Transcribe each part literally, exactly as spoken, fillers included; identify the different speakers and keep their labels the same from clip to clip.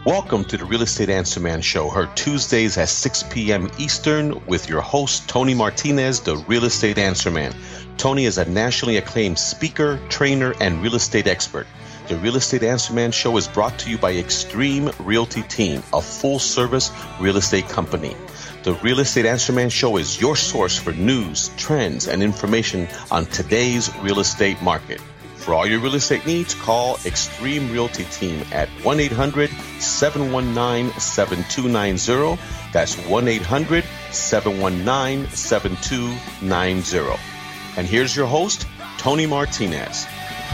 Speaker 1: Welcome to the Real Estate Answer Man Show, heard Tuesdays at six p.m. Eastern with your host, Tony Martinez, the Real Estate Answer Man. Tony is a nationally acclaimed speaker, trainer, and real estate expert. The Real Estate Answer Man Show is brought to you by Extreme Realty Team, a full-service real estate company. The Real Estate Answer Man Show is your source for news, trends, and information on today's real estate market. For all your real estate needs, call Extreme Realty Team at one eight hundred seven one nine seven two nine zero. That's one eight hundred seven one nine seven two nine zero. And here's your host, Tony Martinez.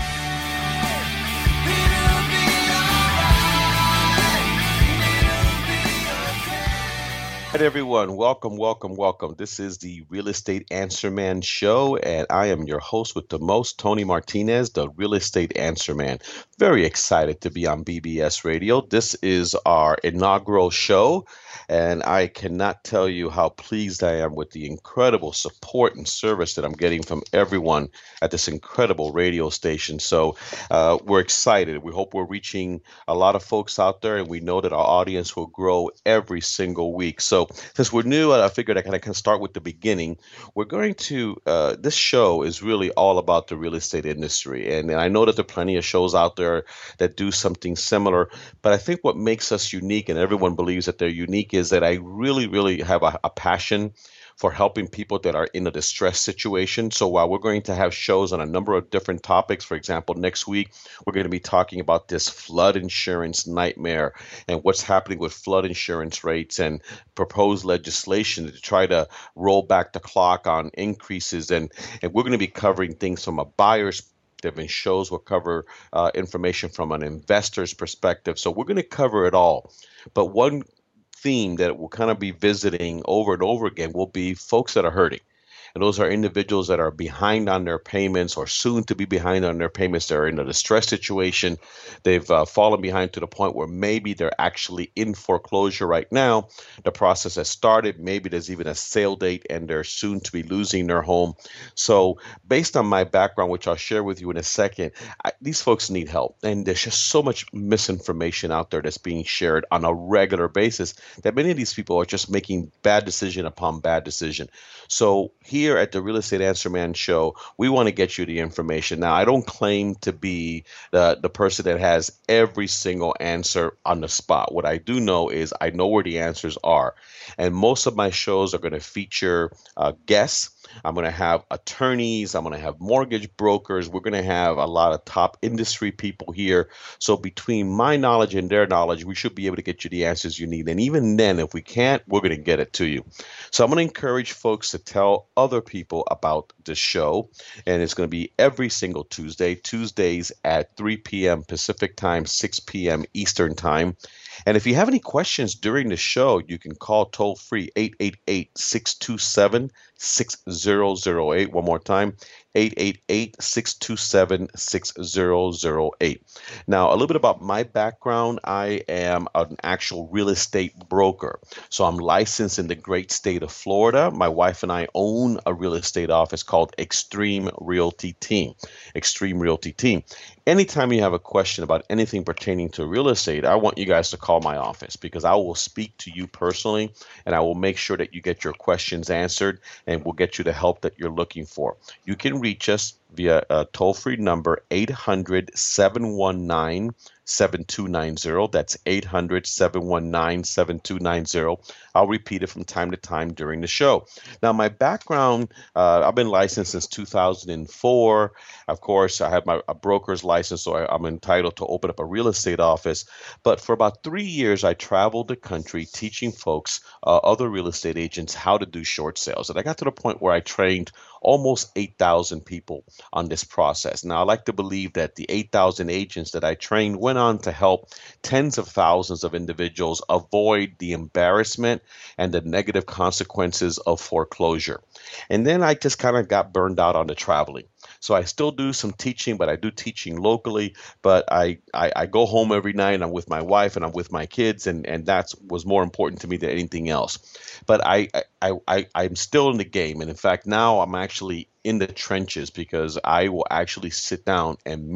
Speaker 1: Hi, everyone. Welcome, welcome, welcome. This is the Real Estate Answer Man Show, and I am your host with the most, Tony Martinez, the Real Estate Answer Man. Very excited to be on B B S Radio. This is our inaugural show, and I cannot tell you how pleased I am with the incredible support and service that I'm getting from everyone at this incredible radio station. So uh, we're excited. We hope we're reaching a lot of folks out there, and we know that our audience will grow every single week. So since we're new, I figured I kind of can start with the beginning. We're going to, uh, this show is really all about the real estate industry. And, and I know that there are plenty of shows out there that do something similar. But I think what makes us unique, and everyone believes that they're unique, is that I really, really have a, a passion for helping people that are in a distressed situation. So while we're going to have shows on a number of different topics, for example, next week, we're going to be talking about this flood insurance nightmare and what's happening with flood insurance rates and proposed legislation to try to roll back the clock on increases. And, and we're going to be covering things from a buyer's perspective, and shows will cover uh, information from an investor's perspective. So we're going to cover it all. But one theme that we'll kind of be visiting over and over again will be folks that are hurting. And those are individuals that are behind on their payments or soon to be behind on their payments. They're in a distressed situation. They've uh, fallen behind to the point where maybe they're actually in foreclosure right now. The process has started. Maybe there's even a sale date and they're soon to be losing their home. So based on my background, which I'll share with you in a second, I, these folks need help. And there's just so much misinformation out there that's being shared on a regular basis that many of these people are just making bad decision upon bad decision. So here Here at the Real Estate Answer Man Show, we want to get you the information. Now, I don't claim to be the, the person that has every single answer on the spot. What I do know is I know where the answers are. And most of my shows are going to feature uh, guests. I'm going to have attorneys. I'm going to have mortgage brokers. We're going to have a lot of top industry people here. So between my knowledge and their knowledge, we should be able to get you the answers you need. And even then, if we can't, we're going to get it to you. So I'm going to encourage folks to tell other people about the show. And it's going to be every single Tuesday, Tuesdays at three p.m. Pacific time, six p.m. Eastern time. And if you have any questions during the show, you can call toll free eight eight eight, six two seven, six zero zero eight. One more time, eight eight eight, six two seven, six zero zero eight. Now, a little bit about my background. I am an actual real estate broker. So I'm licensed in the great state of Florida. My wife and I own a real estate office called Extreme Realty Team. Extreme Realty Team. Anytime you have a question about anything pertaining to real estate, I want you guys to call my office because I will speak to you personally and I will make sure that you get your questions answered and we'll get you the help that you're looking for. You can reach us via a toll-free number, eight hundred, seven one nine, seven two nine zero. That's eight hundred, seven one nine, seven two nine zero. I'll repeat it from time to time during the show. Now, my background, uh, I've been licensed since two thousand four. Of course, I have my a broker's license, so I, I'm entitled to open up a real estate office. But for about three years, I traveled the country teaching folks, uh, other real estate agents, how to do short sales. And I got to the point where I trained almost eight thousand people on this process. Now, I like to believe that the eight thousand agents that I trained went on to help tens of thousands of individuals avoid the embarrassment and the negative consequences of foreclosure. And then I just kind of got burned out on the traveling. So I still do some teaching, but I do teaching locally. But I, I, I go home every night and I'm with my wife and I'm with my kids. And, and that was more important to me than anything else. But I, I, I, I'm still in the game. And in fact, now I'm actually in the trenches because I will actually sit down and meet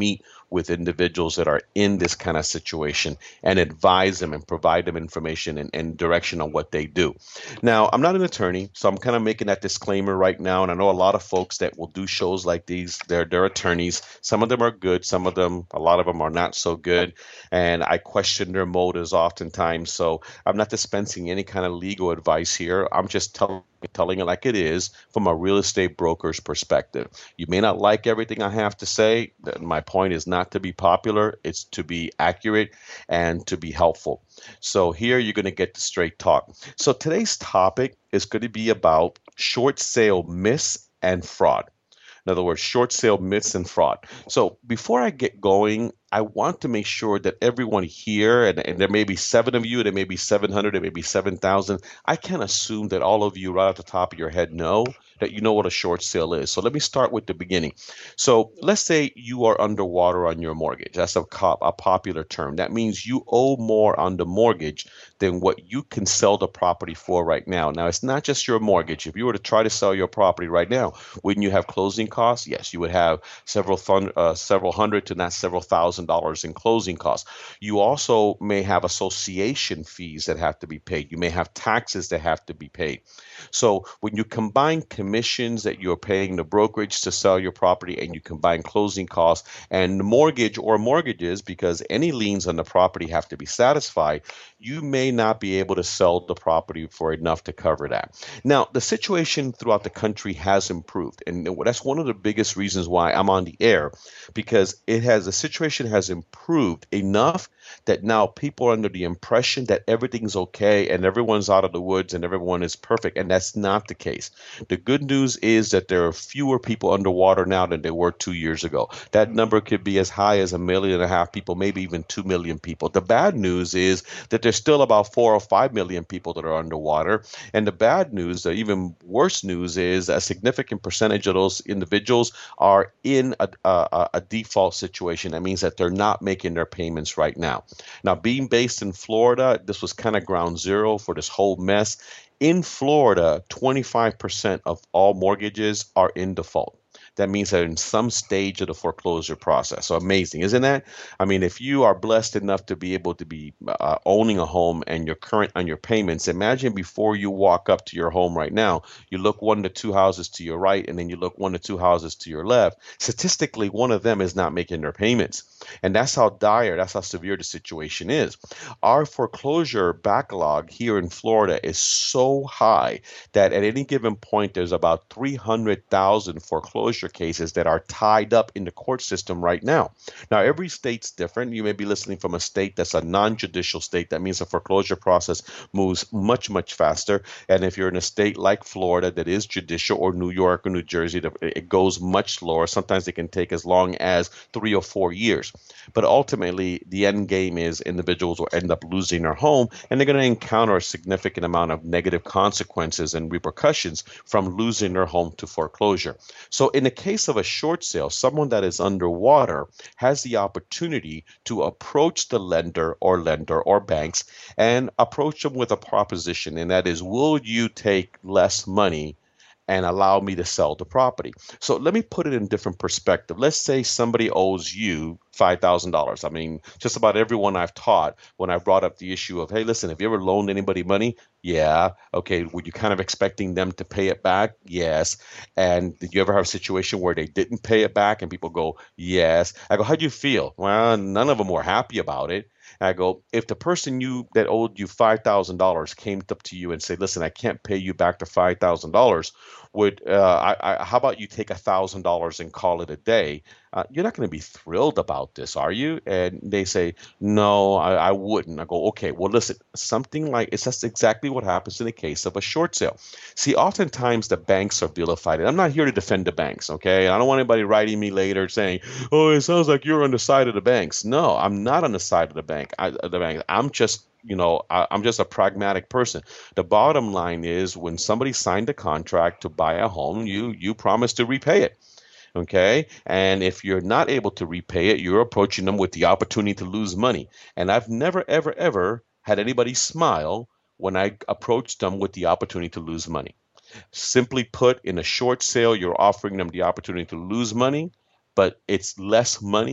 Speaker 1: with individuals that are in this kind of situation and advise them and provide them information and, and direction on what they do. Now, I'm not an attorney, so I'm kind of making that disclaimer right now. And I know a lot of folks that will do shows like these, they're, they're attorneys. Some of them are good, some of them, a lot of them are not so good. And I question their motives oftentimes. So I'm not dispensing any kind of legal advice here. I'm just telling telling it like it is from a real estate broker's perspective. You may not like everything I have to say. My point is not to be popular. It's to be accurate and to be helpful. So here you're going to get the straight talk. So today's topic is going to be about short sale myths and fraud. In other words, short sale myths and fraud. So before I get going, I want to make sure that everyone here, and, and there may be seven of you, there may be seven hundred, there may be seven thousand. I can't assume that all of you right off the top of your head know that you know what a short sale is. So let me start with the beginning. So let's say you are underwater on your mortgage. That's a, cop, a popular term. That means you owe more on the mortgage than what you can sell the property for right now. Now, it's not just your mortgage. If you were to try to sell your property right now, wouldn't you have closing costs? Yes, you would have several fun, uh, several hundred to not several thousand dollars in closing costs. You also may have association fees that have to be paid. You may have taxes that have to be paid. So when you combine commissions that you're paying the brokerage to sell your property and you combine closing costs and the mortgage or mortgages, because any liens on the property have to be satisfied, you may not be able to sell the property for enough to cover that. Now, the situation throughout the country has improved, and that's one of the biggest reasons why I'm on the air, because it has the situation has improved enough that now people are under the impression that everything's okay and everyone's out of the woods and everyone is perfect, and that's not the case. The good news is that there are fewer people underwater now than there were two years ago. That number could be as high as a million and a half people, maybe even two million people. The bad news is that there's still about four or five million people that are underwater, and the bad news, the even worse news, is a significant percentage of those individuals are in a, a, a default situation. That means that they're not making their payments right now. Now, being based in Florida, this was kind of ground zero for this whole mess. In Florida, twenty-five percent of all mortgages are in default. That means they're in some stage of the foreclosure process. So amazing, isn't that? I mean, if you are blessed enough to be able to be uh, owning a home and you're current on your payments, imagine before you walk up to your home right now, you look one to two houses to your right, and then you look one to two houses to your left. Statistically, one of them is not making their payments. And that's how dire, that's how severe the situation is. Our foreclosure backlog here in Florida is so high that at any given point, there's about three hundred thousand foreclosure cases that are tied up in the court system right now. Now, every state's different. You may be listening from a state that's a non-judicial state. That means the foreclosure process moves much, much faster. And if you're in a state like Florida that is judicial, or New York or New Jersey, it goes much slower. Sometimes it can take as long as three or four years. But ultimately, the end game is individuals will end up losing their home, and they're going to encounter a significant amount of negative consequences and repercussions from losing their home to foreclosure. So in the case of a short sale, someone that is underwater has the opportunity to approach the lender or lender or banks and approach them with a proposition, and that is, will you take less money and allow me to sell the property? So let me put it in different perspective. Let's say somebody owes you five thousand dollars. I mean, just about everyone I've taught, when I brought up the issue of, hey, listen, have you ever loaned anybody money? Yeah. Okay. Were you kind of expecting them to pay it back? Yes. And did you ever have a situation where they didn't pay it back and people go, yes? I go, how do you feel? Well, none of them were happy about it. And I go, if the person you that owed you five thousand dollars came up to you and said, listen, I can't pay you back the five thousand dollars, would uh, I, I, how about you take one thousand dollars and call it a day? Uh, you're not going to be thrilled about this, are you? And they say, no, I, I wouldn't. I go, okay, well, listen, something like it's just exactly what happens in the case of a short sale. See, oftentimes the banks are vilified. And I'm not here to defend the banks, okay? I don't want anybody writing me later saying, oh, it sounds like you're on the side of the banks. No, I'm not on the side of the bank. I, the bank. I'm just you know, I, I'm just a pragmatic person. The bottom line is, when somebody signed a contract to buy a home, you you promise to repay it. Okay. And if you're not able to repay it, you're approaching them with the opportunity to lose money. And I've never, ever, ever had anybody smile when I approached them with the opportunity to lose money. Simply put, in a short sale, you're offering them the opportunity to lose money, but it's less money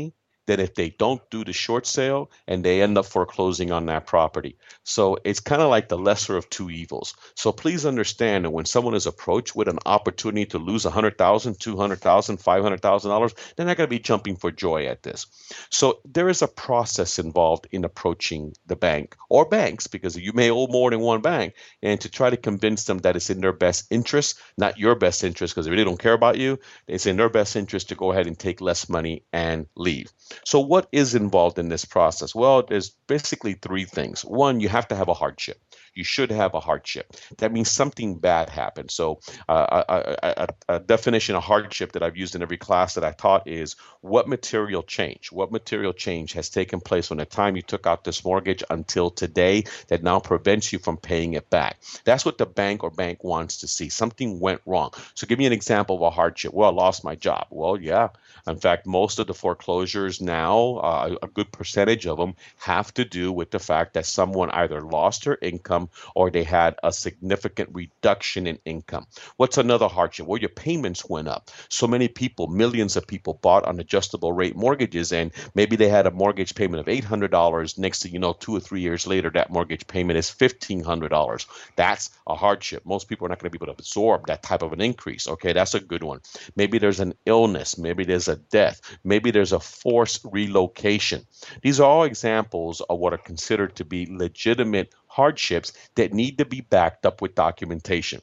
Speaker 1: than if they don't do the short sale and they end up foreclosing on that property. So it's kind of like the lesser of two evils. So please understand that when someone is approached with an opportunity to lose one hundred thousand dollars, two hundred thousand dollars, five hundred thousand dollars, they're not going to be jumping for joy at this. So there is a process involved in approaching the bank or banks, because you may owe more than one bank, and to try to convince them that it's in their best interest, not your best interest, because they really don't care about you. It's in their best interest to go ahead and take less money and leave. So what is involved in this process? Well, there's basically three things. One, you have to have a hardship. You should have a hardship. That means something bad happened. So uh, a, a, a definition of hardship that I've used in every class that I taught is what material change, what material change has taken place from the time you took out this mortgage until today that now prevents you from paying it back. That's what the bank or bank wants to see. Something went wrong. So give me an example of a hardship. Well, I lost my job. Well, yeah. In fact, most of the foreclosures now, uh, a good percentage of them have to do with the fact that someone either lost their income or they had a significant reduction in income. What's another hardship? Well, your payments went up. So many people, millions of people bought on adjustable rate mortgages, and maybe they had a mortgage payment of eight hundred dollars. Next thing you know, two or three years later, that mortgage payment is fifteen hundred dollars. That's a hardship. Most people are not going to be able to absorb that type of an increase. Okay, that's a good one. Maybe there's an illness. Maybe there's a death. Maybe there's a forced relocation. These are all examples of what are considered to be legitimate hardships that need to be backed up with documentation.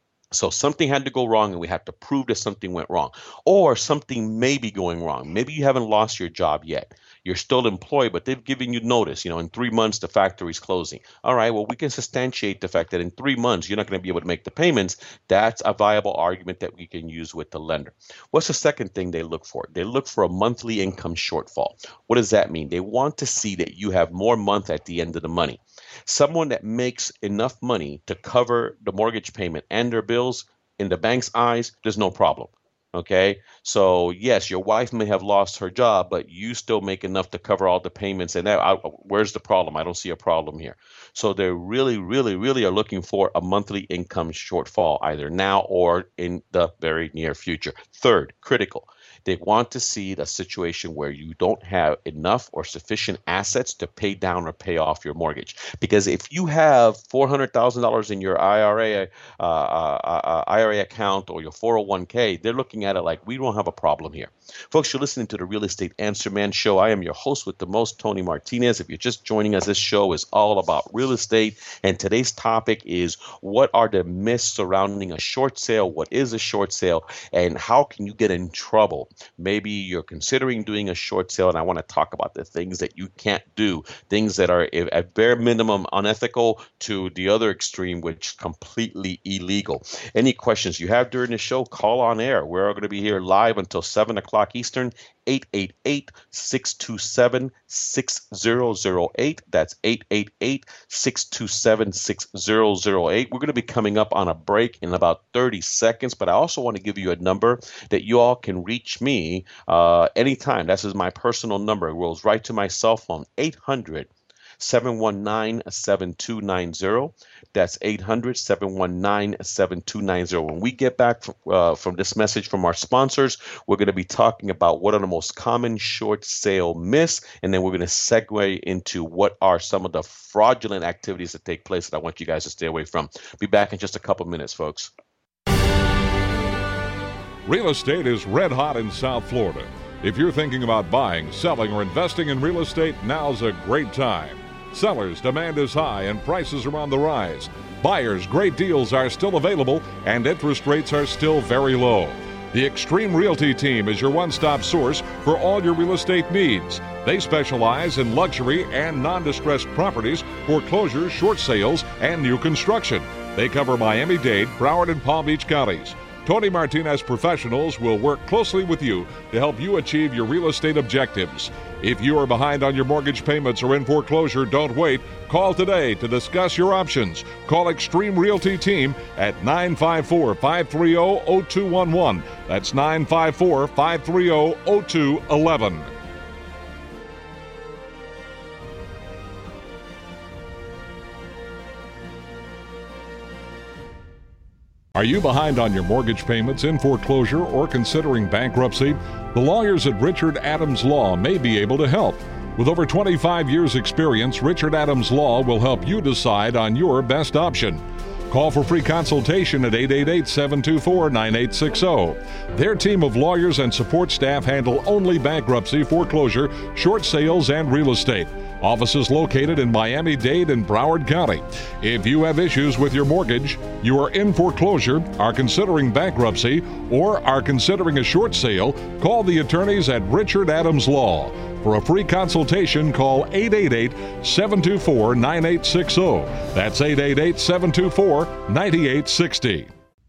Speaker 1: So something had to go wrong and we have to prove that something went wrong, or something may be going wrong. Maybe you haven't lost your job yet. You're still employed, but they've given you notice, you know, in three months, the factory's closing. All right, well, we can substantiate the fact that in three months, you're not going to be able to make the payments. That's a viable argument that we can use with the lender. What's the second thing they look for? They look for a monthly income shortfall. What does that mean? They want to see that you have more month at the end of the money. Someone that makes enough money to cover the mortgage payment and their bills, in the bank's eyes, there's no problem. Okay, so yes, your wife may have lost her job, but you still make enough to cover all the payments. And now, I, where's the problem? I don't see a problem here. So they really, really, really are looking for a monthly income shortfall, either now or in the very near future. Third, critical. They want to see the situation where you don't have enough or sufficient assets to pay down or pay off your mortgage. Because if you have four hundred thousand dollars in your I R A, uh, uh, uh, I R A account or your four oh one k, they're looking at it like, we don't have a problem here. Folks, you're listening to the Real Estate Answer Man Show. I am your host with the most, Tony Martinez. If you're just joining us, this show is all about real estate. And today's topic is, what are the myths surrounding a short sale? What is a short sale? And how can you get in trouble? Maybe you're considering doing a short sale, and I want to talk about the things that you can't do, things that are at bare minimum unethical to the other extreme, which is completely illegal. Any questions you have during the show, call on air. We're going to be here live until seven o'clock Eastern. eight eight eight, six two seven, six zero zero eight. That's eight eight eight, six two seven, six zero zero eight. We're going to be coming up on a break in about thirty seconds, but I also want to give you a number that you all can reach me uh, anytime. This is my personal number. It rolls right to my cell phone, eight hundred, seven one nine, seven two nine zero. That's eight hundred, seven one nine, seven two nine zero. When we get back from, uh, from this message from our sponsors, we're going to be talking about what are the most common short sale myths, and then we're going to segue into what are some of the fraudulent activities that take place that I want you guys to stay away from. Be back in just a couple minutes, folks.
Speaker 2: Real estate is red hot in South Florida. If you're thinking about buying, selling, or investing in real estate, now's a great time. Sellers' demand is high and prices are on the rise. Buyers' great deals are still available and interest rates are still very low. The Extreme Realty team is your one-stop source for all your real estate needs. They specialize in luxury and non-distressed properties, foreclosures, short sales, and new construction. They cover Miami-Dade, Broward, and Palm Beach counties. Tony Martinez professionals will work closely with you to help you achieve your real estate objectives. If you are behind on your mortgage payments or in foreclosure, don't wait. Call today to discuss your options. Call Extreme Realty Team at nine five four, five three zero, zero two one one. That's nine five four, five three zero, zero two one one. Are you behind on your mortgage payments, in foreclosure, or considering bankruptcy? The lawyers at Richard Adams Law may be able to help. With over twenty-five years' experience, Richard Adams Law will help you decide on your best option. Call for free consultation at eight eight eight, seven two four, nine eight six zero. Their team of lawyers and support staff handle only bankruptcy, foreclosure, short sales, and real estate. Offices located in Miami-Dade and Broward County. If you have issues with your mortgage, you are in foreclosure, are considering bankruptcy, or are considering a short sale, call the attorneys at Richard Adams Law. For a free consultation, call eight eight eight, seven two four, nine eight six zero. That's eight eight eight, seven two four, nine eight six zero.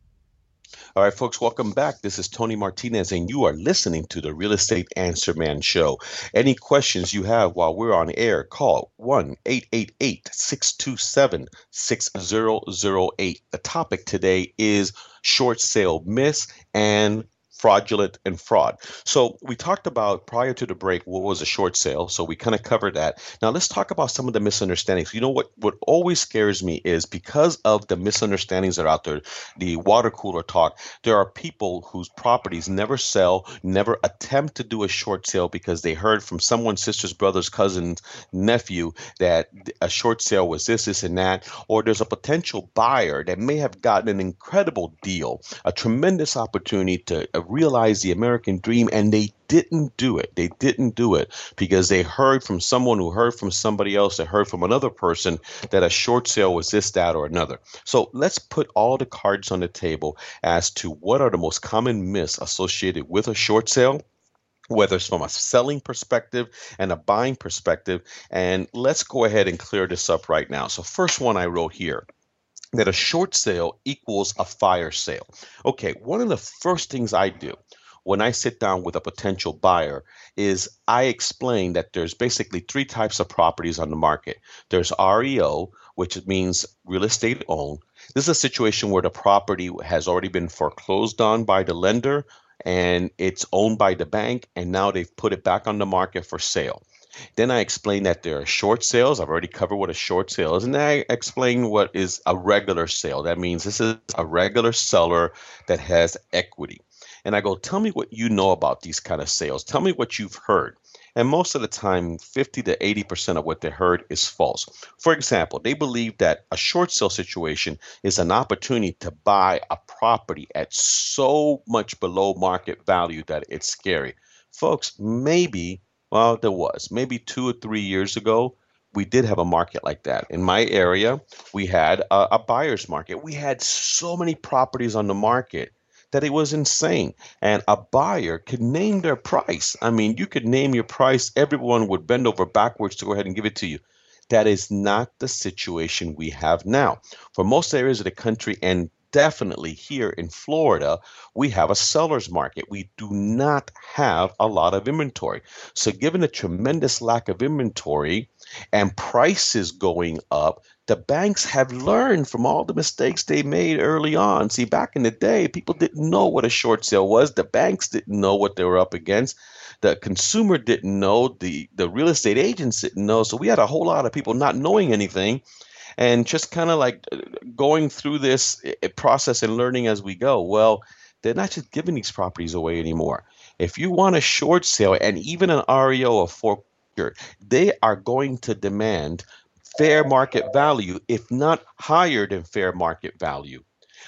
Speaker 1: All right, folks, welcome back. This is Tony Martinez, and you are listening to the Real Estate Answer Man Show. Any questions you have while we're on air, call one eight eight eight, six two seven, six zero zero eight. The topic today is short sale myths and fraudulent and fraud. So we talked about prior to the break what was a short sale. So we kind of covered that. Now let's talk about some of the misunderstandings. You know what what always scares me is because of the misunderstandings that are out there, the water cooler talk, there are people whose properties never sell, never attempt to do a short sale because they heard from someone's sister's brother's cousin's nephew that a short sale was this, this, and that, or there's a potential buyer that may have gotten an incredible deal, a tremendous opportunity to realize the American dream, and they didn't do it. They didn't do it because they heard from someone who heard from somebody else that heard from another person that a short sale was this, that, or another. So let's put all the cards on the table as to what are the most common myths associated with a short sale, whether it's from a selling perspective and a buying perspective. And let's go ahead and clear this up right now. So first one I wrote here, that a short sale equals a fire sale. Okay, one of the first things I do when I sit down with a potential buyer is I explain that there's basically three types of properties on the market. There's R E O, which means real estate owned. This is a situation where the property has already been foreclosed on by the lender and it's owned by the bank, and now they've put it back on the market for sale. Then I explain that there are short sales. I've already covered what a short sale is. And then I explain what is a regular sale. That means this is a regular seller that has equity. And I go, tell me what you know about these kind of sales. Tell me what you've heard. And most of the time, fifty to eighty percent of what they heard is false. For example, they believe that a short sale situation is an opportunity to buy a property at so much below market value that it's scary. Folks, maybe Well, there was. Maybe two or three years ago, we did have a market like that. In my area, we had a, a buyer's market. We had so many properties on the market that it was insane. And a buyer could name their price. I mean, you could name your price. Everyone would bend over backwards to go ahead and give it to you. That is not the situation we have now. For most areas of the country, and definitely here in Florida, we have a seller's market. We do not have a lot of inventory. So given a tremendous lack of inventory and prices going up, the banks have learned from all the mistakes they made early on. See, back in the day, people didn't know what a short sale was. The banks didn't know what they were up against. The consumer didn't know. The, the real estate agents didn't know. So we had a whole lot of people not knowing anything and just kind of like going through this process and learning as we go. Well, they're not just giving these properties away anymore. If you want a short sale and even an R E O or foreclosure, they are going to demand fair market value, if not higher than fair market value.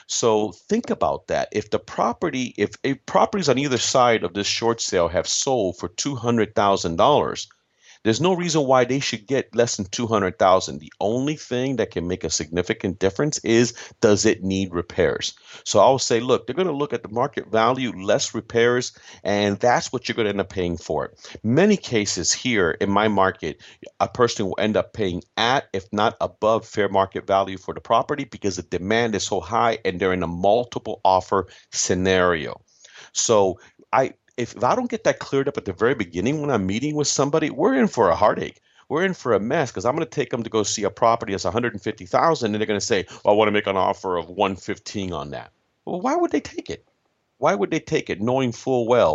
Speaker 1: So think about that. If the property, if, if properties on either side of this short sale have sold for two hundred thousand dollars, there's no reason why they should get less than two hundred thousand dollars. The only thing that can make a significant difference is, does it need repairs? So I'll say, look, they're going to look at the market value, less repairs, and that's what you're going to end up paying for it. Many cases here in my market, a person will end up paying at, if not above, fair market value for the property because the demand is so high and they're in a multiple offer scenario. So I If, if I don't get that cleared up at the very beginning when I'm meeting with somebody, we're in for a heartache. We're in for a mess because I'm going to take them to go see a property that's one hundred fifty thousand dollars and they're going to say, well, I want to make an offer of one hundred fifteen on that. Well, why would they take it? Why would they take it knowing full well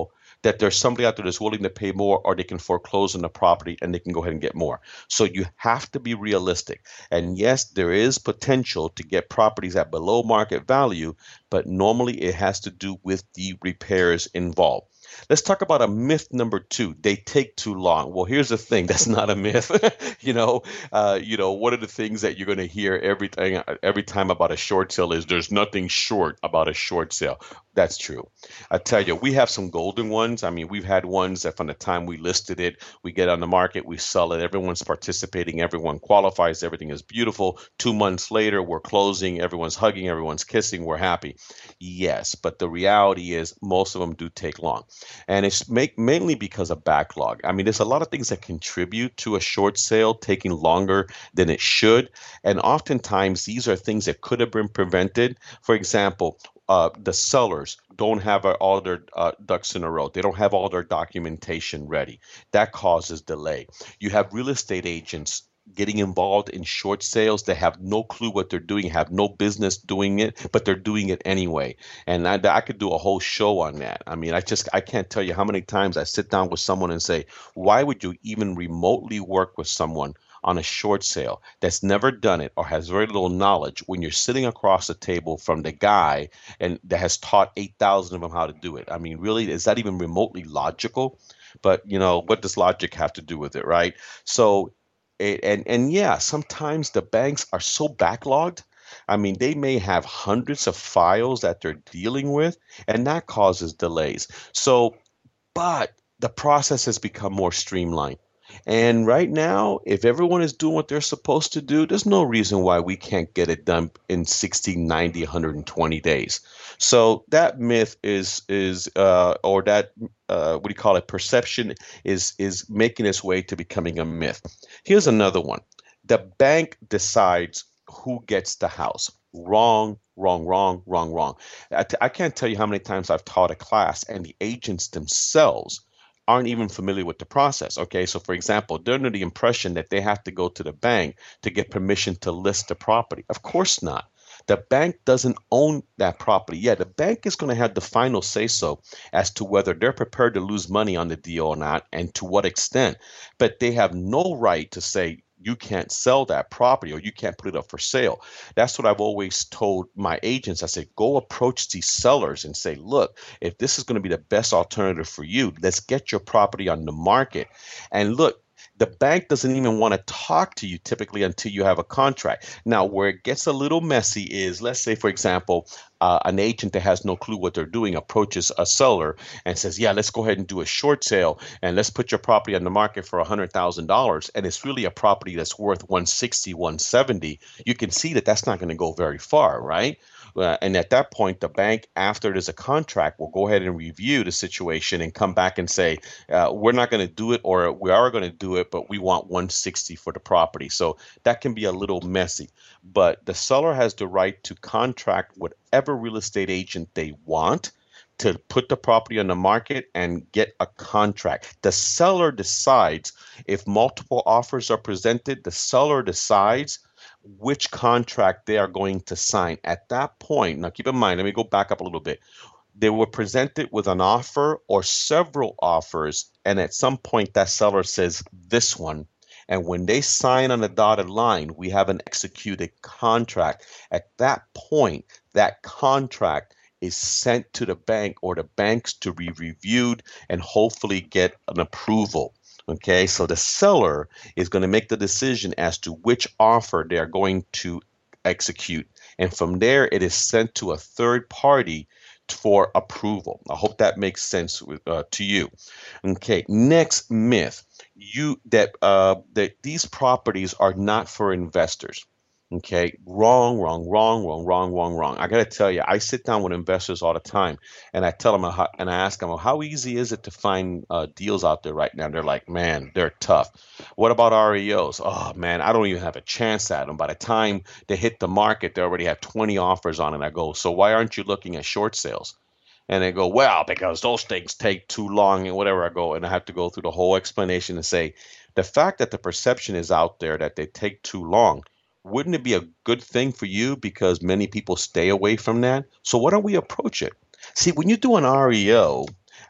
Speaker 1: that there's somebody out there that's willing to pay more, or they can foreclose on the property and they can go ahead and get more. So you have to be realistic. And yes, there is potential to get properties at below market value, but normally it has to do with the repairs involved. Let's talk about a myth number two. They take too long. Well, here's the thing. That's not a myth. you know, uh, you know, one of the things that you're going to hear every time, every time about a short sale is there's nothing short about a short sale. That's true. I tell you, we have some golden ones. I mean, we've had ones that from the time we listed it, we get on the market, we sell it, everyone's participating, everyone qualifies, everything is beautiful. Two months later, we're closing, everyone's hugging, everyone's kissing, we're happy. Yes, but the reality is most of them do take long. And it's make, mainly because of backlog. I mean, there's a lot of things that contribute to a short sale taking longer than it should. And oftentimes, these are things that could have been prevented. For example, uh, the sellers don't have all their uh, ducks in a row. They don't have all their documentation ready. That causes delay. You have real estate agents getting involved in short sales. They have no clue what they're doing, have no business doing it, but they're doing it anyway. And I, I could do a whole show on that. I mean, I just, I can't tell you how many times I sit down with someone and say, why would you even remotely work with someone on a short sale that's never done it or has very little knowledge when you're sitting across the table from the guy and that has taught eight thousand of them how to do it? I mean, really, is that even remotely logical? But, you know, what does logic have to do with it, right? So, and and yeah, sometimes the banks are so backlogged. I mean, they may have hundreds of files that they're dealing with, and that causes delays. So, but the process has become more streamlined. And right now, if everyone is doing what they're supposed to do, there's no reason why we can't get it done in sixty, ninety, one hundred twenty days. So that myth is, is uh, or that, uh, what do you call it, perception is, is making its way to becoming a myth. Here's another one. The bank decides who gets the house. Wrong, wrong, wrong, wrong, wrong. I, t- I can't tell you how many times I've taught a class and the agents themselves aren't even familiar with the process. Okay, so for example, they're under the impression that they have to go to the bank to get permission to list the property. Of course not. The bank doesn't own that property. Yeah, the bank is going to have the final say so as to whether they're prepared to lose money on the deal or not and to what extent. But they have no right to say, you can't sell that property or you can't put it up for sale. That's what I've always told my agents. I said, go approach these sellers and say, look, if this is going to be the best alternative for you, let's get your property on the market. And look, the bank doesn't even want to talk to you typically until you have a contract. Now, where it gets a little messy is, let's say, for example, uh, an agent that has no clue what they're doing approaches a seller and says, yeah, let's go ahead and do a short sale and let's put your property on the market for one hundred thousand dollars. And it's really a property that's worth one sixty, one seventy. You can see that that's not going to go very far, right? Uh, and at that point, the bank, after there's a contract, will go ahead and review the situation and come back and say, uh, we're not going to do it, or we are going to do it, but we want one sixty for the property. So that can be a little messy. But the seller has the right to contract whatever real estate agent they want to put the property on the market and get a contract. The seller decides if multiple offers are presented, the seller decides which contract they are going to sign. At that point, now keep in mind, let me go back up a little bit. They were presented with an offer or several offers, and at some point that seller says this one. And when they sign on the dotted line, we have an executed contract. At that point, that contract is sent to the bank or the banks to be reviewed and hopefully get an approval. Okay, so the seller is going to make the decision as to which offer they are going to execute. And from there, it is sent to a third party for approval. I hope that makes sense with, uh, to you. Okay, next myth, you that uh, that these properties are not for investors. Okay, wrong, wrong, wrong, wrong, wrong, wrong, wrong. I got to tell you, I sit down with investors all the time, and I tell them how, and I ask them, well, how easy is it to find uh, deals out there right now? They're like, man, they're tough. What about R E Os? Oh man, I don't even have a chance at them. By the time they hit the market, they already have twenty offers on it. I go, so why aren't you looking at short sales? And they go, well, because those things take too long and whatever. I go, and I have to go through the whole explanation and say, the fact that the perception is out there that they take too long, wouldn't it be a good thing for you because many people stay away from that? So why don't we approach it? See, when you do an R E O,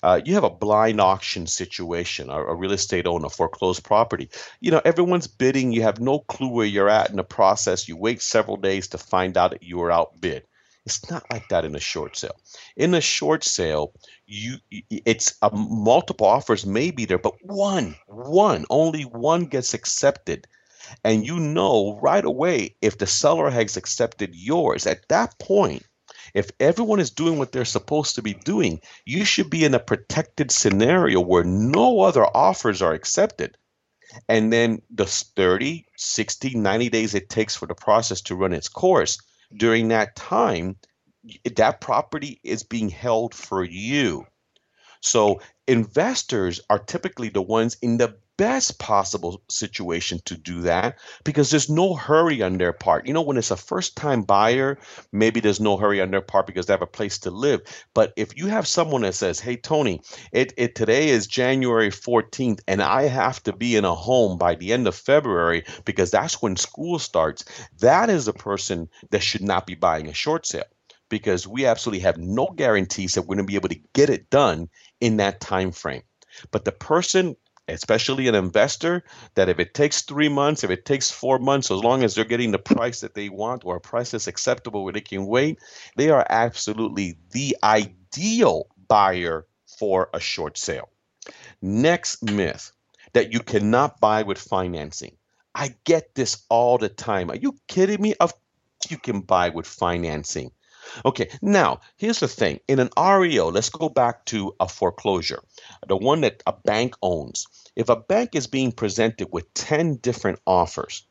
Speaker 1: Uh, you have a blind auction situation, a, a real estate owner, foreclosed property. You know, everyone's bidding. You have no clue where you're at in the process. You wait several days to find out that you were outbid. It's not like that in a short sale. In a short sale, you it's a multiple offers may be there, but one, one, only one gets accepted. And you know right away if the seller has accepted yours. At that point, if everyone is doing what they're supposed to be doing, you should be in a protected scenario where no other offers are accepted. And then the thirty, sixty, ninety days it takes for the process to run its course, during that time, that property is being held for you. So investors are typically the ones in the best possible situation to do that because there's no hurry on their part. You know, when it's a first time buyer, maybe there's no hurry on their part because they have a place to live. But if you have someone that says, hey, Tony, it, it today is January fourteenth and I have to be in a home by the end of February because that's when school starts, that is a person that should not be buying a short sale because we absolutely have no guarantees that we're going to be able to get it done in that time frame. But the person, especially an investor, that if it takes three months, if it takes four months, as long as they're getting the price that they want or a price that's acceptable where they can wait, they are absolutely the ideal buyer for a short sale. Next myth, that you cannot buy with financing. I get this all the time. Are you kidding me? Of course you can buy with financing. Okay, now here's the thing. In an R E O, let's go back to a foreclosure, the one that a bank owns. If a bank is being presented with ten different offers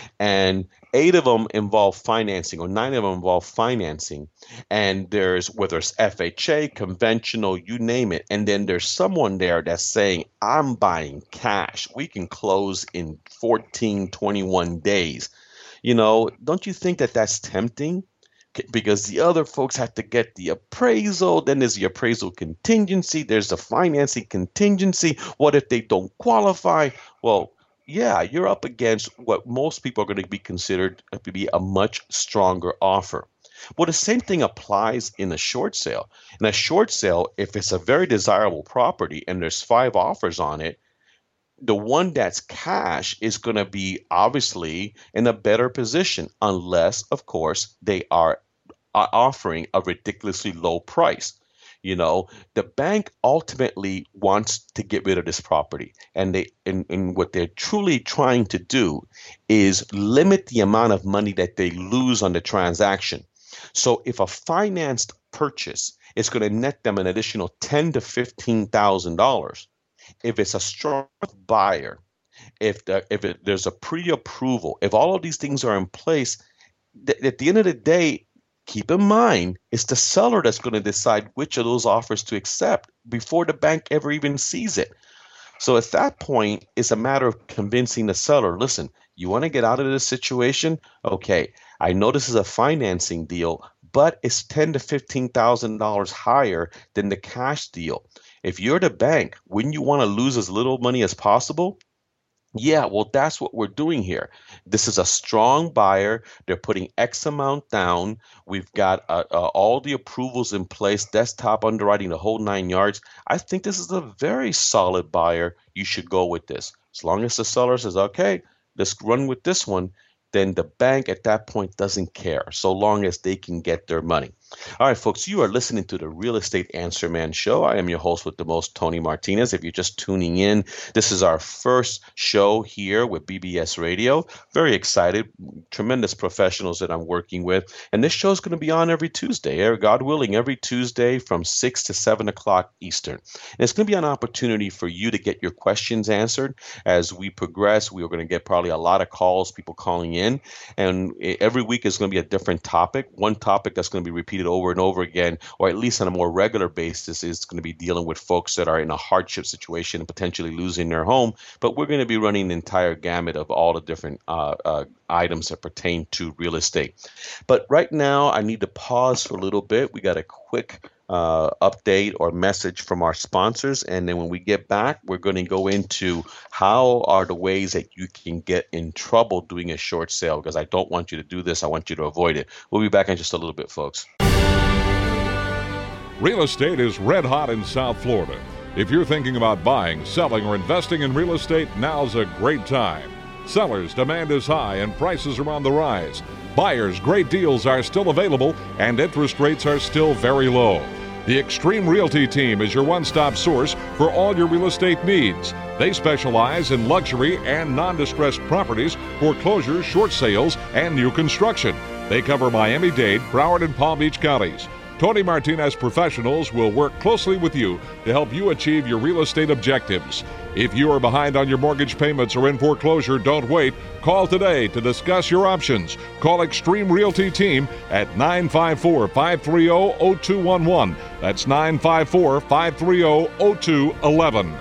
Speaker 1: and eight of them involve financing or nine of them involve financing, and there's whether it's F H A, conventional, you name it, and then there's someone there that's saying, I'm buying cash. We can close in fourteen, twenty-one days. You know, don't you think that that's tempting? Because the other folks have to get the appraisal, then there's the appraisal contingency, there's the financing contingency. What if they don't qualify? Well, yeah, you're up against what most people are going to be considered to be a much stronger offer. Well, the same thing applies in a short sale. In a short sale, if it's a very desirable property and there's five offers on it, the one that's cash is going to be obviously in a better position unless, of course, they are offering a ridiculously low price. You know, the bank ultimately wants to get rid of this property. And they and, and what they're truly trying to do is limit the amount of money that they lose on the transaction. So if a financed purchase is going to net them an additional ten thousand to fifteen thousand dollars, if it's a strong buyer, if the, if it, there's a pre-approval, if all of these things are in place, th- at the end of the day, keep in mind, it's the seller that's going to decide which of those offers to accept before the bank ever even sees it. So at that point, it's a matter of convincing the seller, listen, you want to get out of this situation? Okay, I know this is a financing deal, but it's ten thousand to fifteen thousand dollars higher than the cash deal. If you're the bank, wouldn't you want to lose as little money as possible? Yeah, well, that's what we're doing here. This is a strong buyer. They're putting X amount down. We've got uh, uh, all the approvals in place, desktop underwriting, the whole nine yards. I think this is a very solid buyer. You should go with this. As long as the seller says, okay, let's run with this one, then the bank at that point doesn't care, so long as they can get their money. All right, folks, you are listening to the Real Estate Answer Man Show. I am your host with the most, Tony Martinez. If you're just tuning in, this is our first show here with B B S Radio. Very excited, tremendous professionals that I'm working with. And this show is going to be on every Tuesday, God willing, every Tuesday from six to seven o'clock Eastern. And it's going to be an opportunity for you to get your questions answered. As we progress, we are going to get probably a lot of calls, people calling in. And every week is going to be a different topic. One topic that's going to be repeated over and over again, or at least on a more regular basis, is going to be dealing with folks that are in a hardship situation and potentially losing their home. But we're going to be running the entire gamut of all the different uh, uh, items that pertain to real estate. But right now, I need to pause for a little bit. We got a quick uh, update or message from our sponsors. And then when we get back, we're going to go into how are the ways that you can get in trouble doing a short sale, because I don't want you to do this. I want you to avoid it. We'll be back in just a little bit, folks.
Speaker 2: Real estate is red hot in South Florida. If you're thinking about buying, selling, or investing in real estate, now's a great time. Sellers' demand is high and prices are on the rise. Buyers' great deals are still available and interest rates are still very low. The Extreme Realty team is your one-stop source for all your real estate needs. They specialize in luxury and non-distressed properties, foreclosures, short sales, and new construction. They cover Miami-Dade, Broward, and Palm Beach counties. Tony Martinez professionals will work closely with you to help you achieve your real estate objectives. If you are behind on your mortgage payments or in foreclosure, don't wait. Call today to discuss your options. Call Extreme Realty Team at nine five four, five three zero, zero two one one. That's nine five four, five three zero, zero two one one.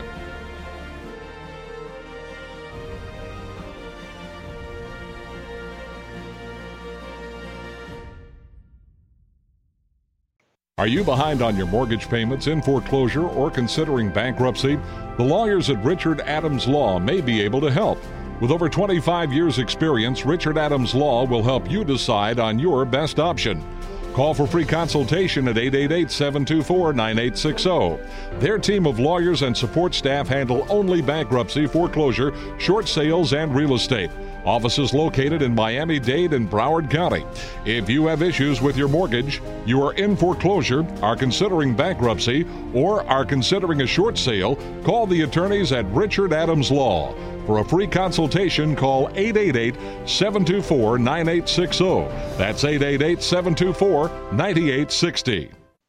Speaker 2: Are you behind on your mortgage payments, in foreclosure, or considering bankruptcy? The lawyers at Richard Adams Law may be able to help. With over twenty-five years' experience, Richard Adams Law will help you decide on your best option. Call for free consultation at eight eight eight, seven two four, nine eight six zero. Their team of lawyers and support staff handle only bankruptcy, foreclosure, short sales, and real estate. Offices located in Miami-Dade and Broward County. If you have issues with your mortgage, you are in foreclosure, are considering bankruptcy, or are considering a short sale, call the attorneys at Richard Adams Law. For a free consultation, call eight eight eight, seven two four, nine eight six zero. That's eight eight eight, seven two four, nine eight six zero.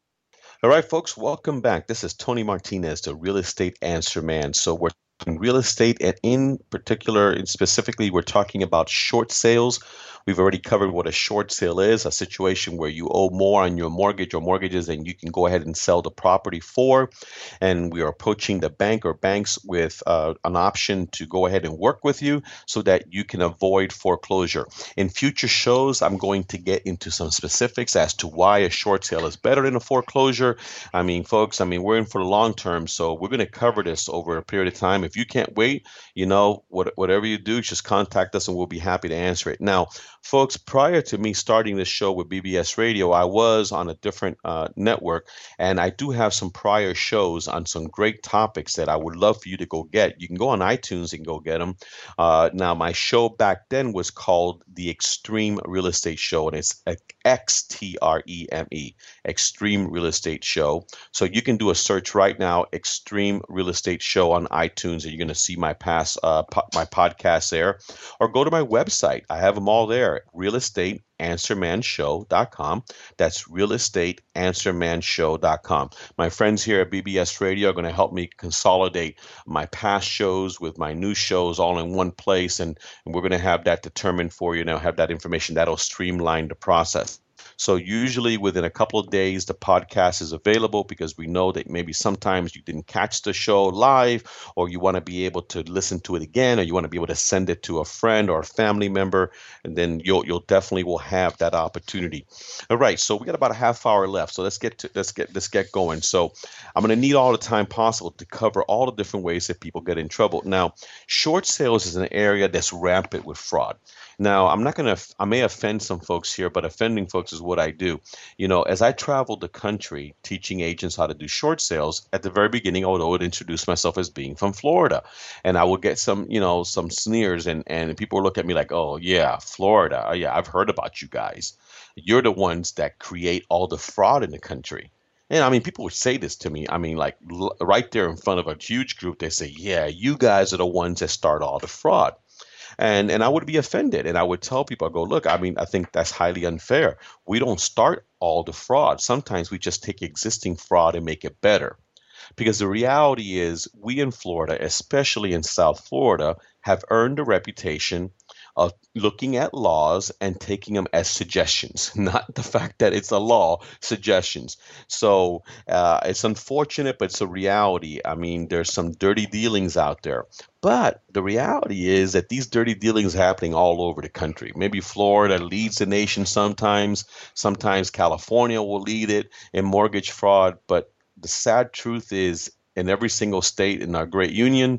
Speaker 1: All right, folks, welcome back. This is Tony Martinez, the Real Estate Answer Man. So we're in real estate, and in particular and specifically, we're talking about short sales. We've already covered what a short sale is, a situation where you owe more on your mortgage or mortgages and you can go ahead and sell the property for. And we are approaching the bank or banks with uh, an option to go ahead and work with you so that you can avoid foreclosure. In future shows, I'm going to get into some specifics as to why a short sale is better than a foreclosure. I mean, folks, I mean, we're in for the long term, so we're going to cover this over a period of time. If you can't wait, you know, what, whatever you do, just contact us and we'll be happy to answer it. Now, folks, prior to me starting this show with B B S Radio, I was on a different uh, network, and I do have some prior shows on some great topics that I would love for you to go get. You can go on iTunes and go get them. Uh, now, my show back then was called The Extreme Real Estate Show, and it's X T R E M E, Extreme Real Estate Show. So you can do a search right now, Extreme Real Estate Show on iTunes, and you're going to see my past, uh, po- my podcast there. Or go to my website. I have them all there. real estate answer man show dot com. That's real estate answer man show dot com. My friends here at B B S Radio are going to help me consolidate my past shows with my new shows all in one place, and, and we're going to have that determined for you now, have that information that'll streamline the process. So usually within a couple of days, the podcast is available because we know that maybe sometimes you didn't catch the show live, or you want to be able to listen to it again, or you want to be able to send it to a friend or a family member, and then you'll you'll definitely will have that opportunity. All right, so we got about a half hour left, so let's get to let's get let's get going. So I'm going to need all the time possible to cover all the different ways that people get in trouble. Now, short sales is an area that's rampant with fraud. Now, I'm not going to, I may offend some folks here, but offending folks is what I do. You know, as I traveled the country teaching agents how to do short sales, at the very beginning, I would always introduce myself as being from Florida. And I would get some, you know, some sneers, and, and people would look at me like, oh, yeah, Florida. Oh, yeah, I've heard about you guys. You're the ones that create all the fraud in the country. And I mean, people would say this to me. I mean, like l- right there in front of a huge group, they say, yeah, you guys are the ones that start all the fraud. And and I would be offended, and I would tell people, I go, look, I mean, I think that's highly unfair. We don't start all the fraud. Sometimes we just take existing fraud and make it better. Because the reality is we in Florida, especially in South Florida, have earned a reputation of looking at laws and taking them as suggestions, not the fact that it's a law, suggestions. So uh, it's unfortunate, but it's a reality. I mean, there's some dirty dealings out there. But the reality is that these dirty dealings are happening all over the country. Maybe Florida leads the nation sometimes. Sometimes California will lead it in mortgage fraud. But the sad truth is, in every single state in our great union,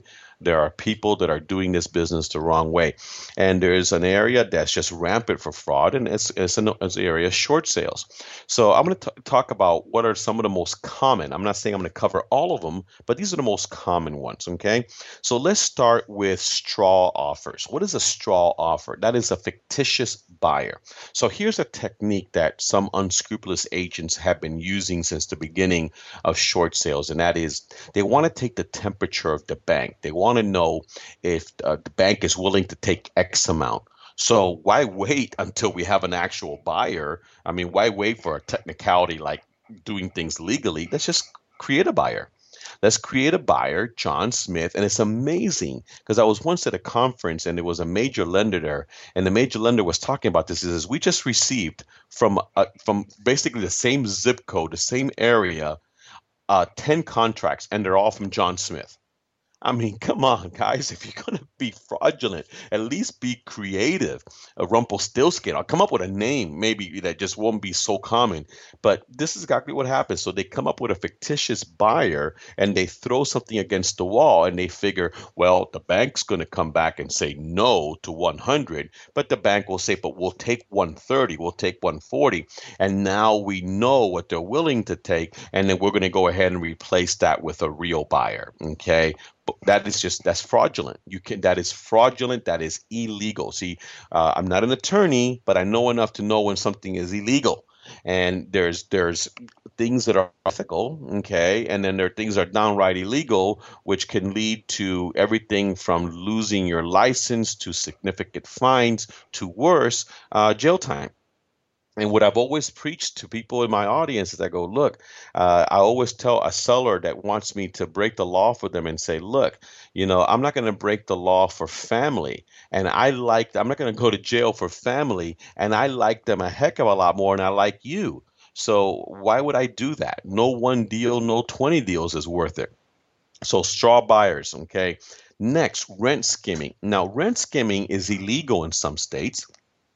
Speaker 1: There are people that are doing this business the wrong way. And there's an area that's just rampant for fraud, and it's, it's an, it's an area of short sales. So I'm going to talk about what are some of the most common. I'm not saying I'm going to cover all of them, but these are the most common ones, okay? So let's start with straw offers. What is a straw offer? That is a fictitious buyer. So here's a technique that some unscrupulous agents have been using since the beginning of short sales, and that is they want to take the temperature of the bank. They want to know if uh, the bank is willing to take X amount. So why wait until we have an actual buyer? I mean, why wait for a technicality like doing things legally? Let's just create a buyer. Let's create a buyer, John Smith. And it's amazing because I was once at a conference and there was a major lender there. And the major lender was talking about this. He says, we just received from, uh, from basically the same zip code, the same area, uh, ten contracts, and they're all from John Smith. I mean, come on, guys. If you're going to be fraudulent, at least be creative. A Rumpelstiltskin. I'll come up with a name maybe that just won't be so common. But this is exactly what happens. So they come up with a fictitious buyer and they throw something against the wall and they figure, well, the bank's going to come back and say no to one hundred. But the bank will say, but we'll take one thirty. We'll take one forty. And now we know what they're willing to take. And then we're going to go ahead and replace that with a real buyer. Okay. But that is just, that's fraudulent. You can, that is fraudulent. That is illegal. See, uh, I'm not an attorney, but I know enough to know when something is illegal. And there's there's things that are ethical, okay, and then there are things that are downright illegal, which can lead to everything from losing your license to significant fines to worse, uh, jail time. And what I've always preached to people in my audience is I go, look, uh, I always tell a seller that wants me to break the law for them and say, look, you know, I'm not going to break the law for family. And I like, I'm not going to go to jail for family. And I like them a heck of a lot more than I like you. So why would I do that? No one deal, no twenty deals is worth it. So straw buyers, okay. Next, rent skimming. Now, rent skimming is illegal in some states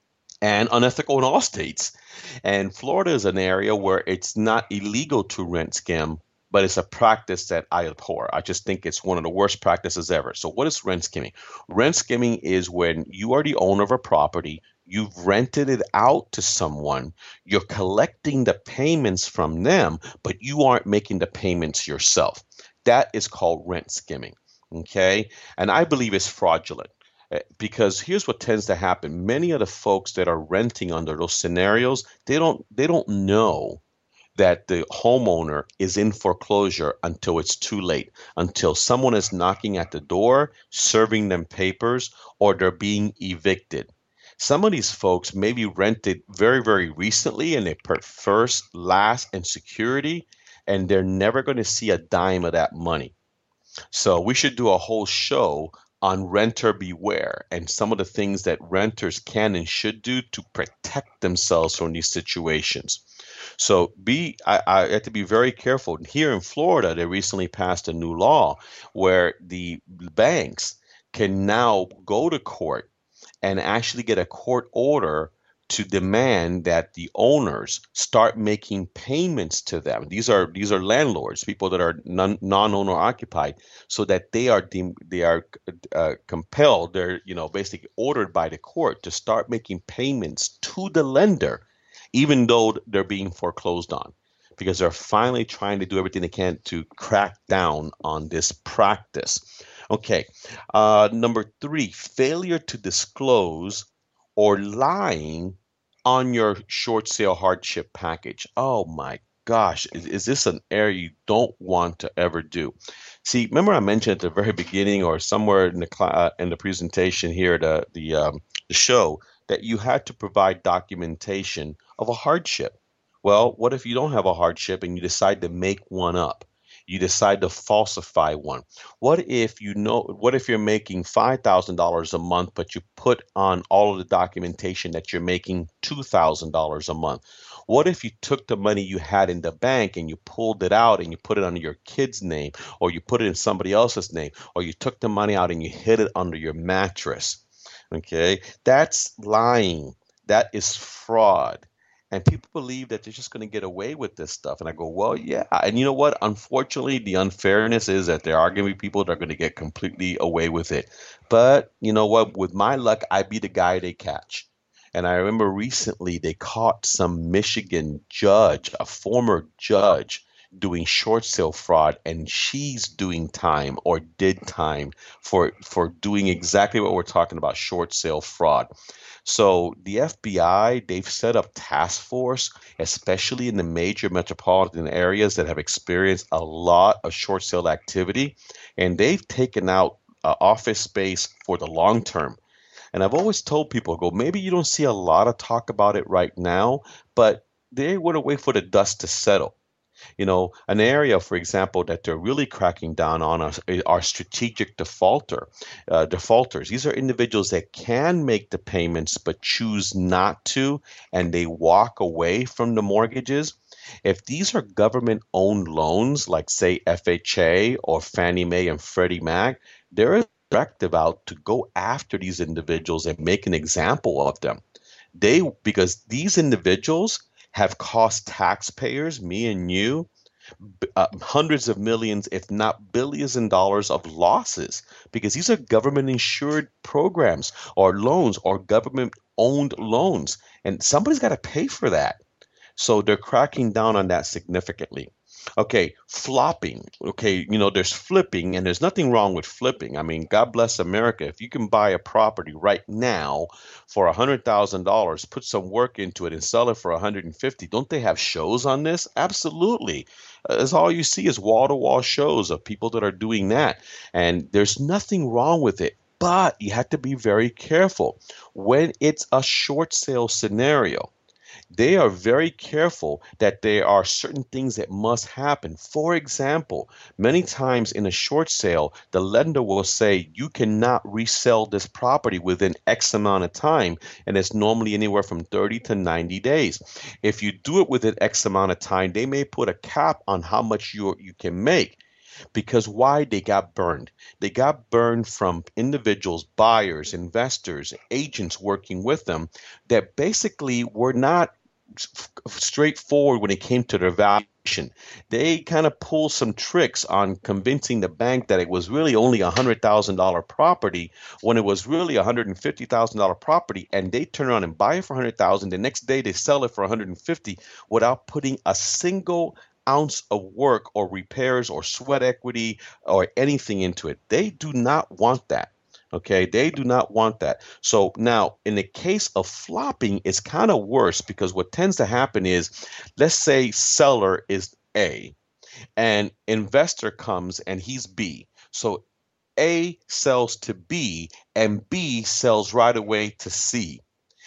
Speaker 1: and unethical in all states. And Florida is an area where it's not illegal to rent skim, but it's a practice that I abhor. I just think it's one of the worst practices ever. So what is rent skimming? Rent skimming is when you are the owner of a property, you've rented it out to someone, you're collecting the payments from them, but you aren't making the payments yourself. That is called rent skimming, okay? And I believe it's fraudulent. Because here's what tends to happen. Many of the folks that are renting under those scenarios, they don't they don't know that the homeowner is in foreclosure until it's too late, until someone is knocking at the door, serving them papers, or they're being evicted. Some of these folks maybe rented very, very recently and they put first, last, and security, and they're never going to see a dime of that money. So we should do a whole show on renter beware and some of the things that renters can and should do to protect themselves from these situations. So be I, I have to be very careful. Here in Florida, they recently passed a new law where the banks can now go to court and actually get a court order to demand that the owners start making payments to them. These are these are landlords, people that are non, non-owner occupied, so that they are de- they are uh, compelled, they're you know basically ordered by the court to start making payments to the lender, even though they're being foreclosed on, because they're finally trying to do everything they can to crack down on this practice. Okay, uh, number three, failure to disclose or lying on your short sale hardship package. Oh my gosh, is, is this an area you don't want to ever do? See, remember I mentioned at the very beginning or somewhere in the cl- uh, in the presentation here, the the, um, the show, that you had to provide documentation of a hardship. Well, what if you don't have a hardship and you decide to make one up? You decide to falsify one. What if you know, what if you're making five thousand dollars a month, but you put on all of the documentation that you're making two thousand dollars a month? What if you took the money you had in the bank and you pulled it out and you put it under your kid's name, or you put it in somebody else's name, or you took the money out and you hid it under your mattress? Okay, that's lying. That is fraud. And people believe that they're just going to get away with this stuff. And I go, well, yeah. And you know what? Unfortunately, the unfairness is that there are going to be people that are going to get completely away with it. But you know what? With my luck, I be the guy they catch. And I remember recently they caught some Michigan judge, a former judge, doing short sale fraud, and she's doing time or did time for for doing exactly what we're talking about, short sale fraud. So the F B I, they've set up task force, especially in the major metropolitan areas that have experienced a lot of short sale activity, and they've taken out uh, office space for the long term. And I've always told people, go, maybe you don't see a lot of talk about it right now, but they want to wait for the dust to settle. You know, an area, for example, that they're really cracking down on are, are strategic defaulter uh, defaulters. These are individuals that can make the payments but choose not to, and they walk away from the mortgages. If these are government-owned loans, like say F H A or Fannie Mae and Freddie Mac, there is a directive out to go after these individuals and make an example of them. They because these individuals have cost taxpayers, me and you, uh, hundreds of millions, if not billions in dollars of losses, because these are government insured programs or loans or government owned loans. And somebody's got to pay for that. So they're cracking down on that significantly. Okay, flopping. Okay, you know, there's flipping, and there's nothing wrong with flipping. I mean, God bless America. If you can buy a property right now for one hundred thousand dollars, put some work into it, and sell it for one hundred fifty, don't they have shows on this? Absolutely. Uh, That's all you see is wall-to-wall shows of people that are doing that. And there's nothing wrong with it. But you have to be very careful. When it's a short sale scenario, they are very careful that there are certain things that must happen. For example, many times in a short sale, the lender will say you cannot resell this property within X amount of time, and it's normally anywhere from thirty to ninety days. If you do it within X amount of time, they may put a cap on how much you you can make. Because why? They got burned. They got burned from individuals, buyers, investors, agents working with them that basically were not f- straightforward when it came to their valuation. They kind of pulled some tricks on convincing the bank that it was really only a one hundred thousand dollars property when it was really a one hundred fifty thousand dollars property, and they turn around and buy it for one hundred thousand dollars. The next day they sell it for one hundred fifty thousand dollars without putting a single ounce of work or repairs or sweat equity or anything into it. They do not want that. Okay, they do not want that. So now, in the case of flopping, it's kind of worse because what tends to happen is, let's say seller is A and investor comes and he's B. So A sells to B and B sells right away to C.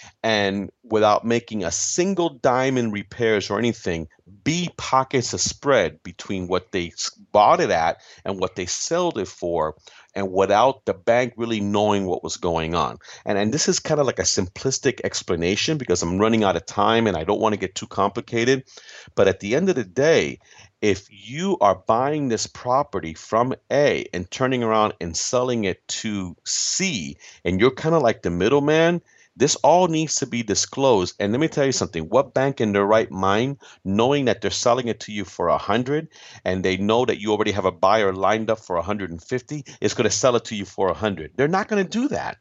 Speaker 1: And without making a single dime in repairs or anything, B pockets a spread between what they bought it at and what they sold it for, and without the bank really knowing what was going on. And and this is kind of like a simplistic explanation because I'm running out of time and I don't want to get too complicated. But at the end of the day, if you are buying this property from A and turning around and selling it to C, and you're kind of like the middleman, this all needs to be disclosed. And let me tell you something, what bank in their right mind, knowing that they're selling it to you for a hundred and they know that you already have a buyer lined up for one hundred fifty, is going to sell it to you for a hundred? They're not going to do that.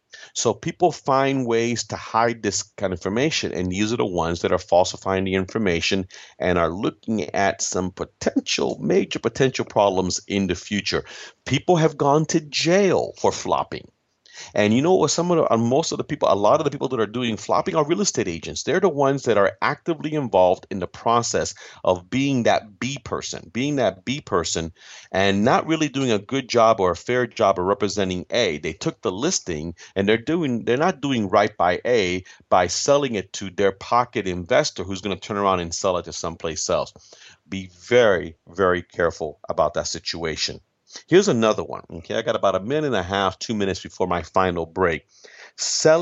Speaker 1: So people find ways to hide this kind of information, and these are the ones that are falsifying the information and are looking at some potential, major potential problems in the future. People have gone to jail for flopping. And you know what? Some of the, uh, most of the people, a lot of the people that are doing flopping are real estate agents. They're the ones that are actively involved in the process of being that B person, being that B person, and not really doing a good job or a fair job of representing A. They took the listing and they're doing, they're not doing right by A by selling it to their pocket investor who's going to turn around and sell it to someplace else. Be very, very careful about that situation. Here's another one. Okay, I got about a minute and a half, two minutes before my final break. Selling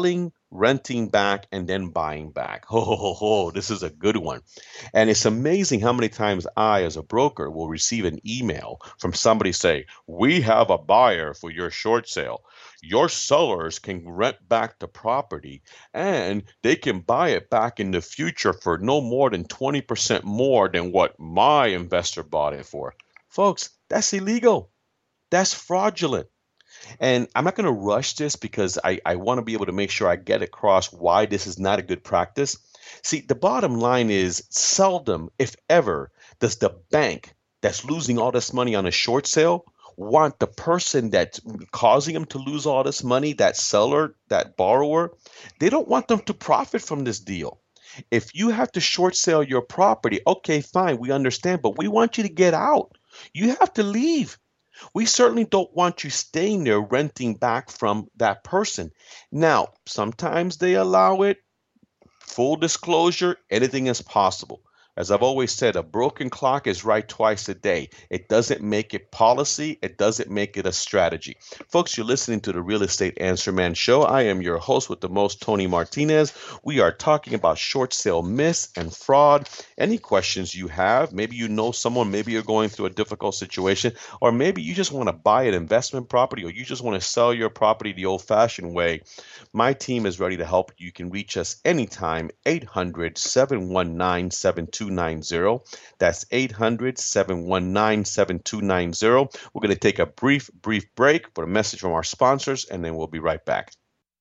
Speaker 1: renting back and then buying back. Ho, ho, ho, ho, this is a good one. And it's amazing how many times I, as a broker, will receive an email from somebody say, we have a buyer for your short sale. Your sellers can rent back the property and they can buy it back in the future for no more than twenty percent more than what my investor bought it for. Folks, that's illegal. That's fraudulent. And I'm not going to rush this because I, I want to be able to make sure I get across why this is not a good practice. See, the bottom line is seldom, if ever, does the bank that's losing all this money on a short sale want the person that's causing them to lose all this money, that seller, that borrower, they don't want them to profit from this deal. If you have to short sell your property, okay, fine, we understand, but we want you to get out. You have to leave. We certainly don't want you staying there renting back from that person. Now, sometimes they allow it. Full disclosure, anything is possible. As I've always said, a broken clock is right twice a day. It doesn't make it policy. It doesn't make it a strategy. Folks, you're listening to the Real Estate Answer Man Show. I am your host with the most, Tony Martinez. We are talking about short sale myths and fraud. Any questions you have, maybe you know someone, maybe you're going through a difficult situation, or maybe you just want to buy an investment property, or you just want to sell your property the old-fashioned way. My team is ready to help. You can reach us anytime, eight hundred, seven one nine, seven two nine zero. That's eight hundred, seven one nine, seven two nine zero. We're going to take a brief, brief break for a message from our sponsors, and then we'll be right back.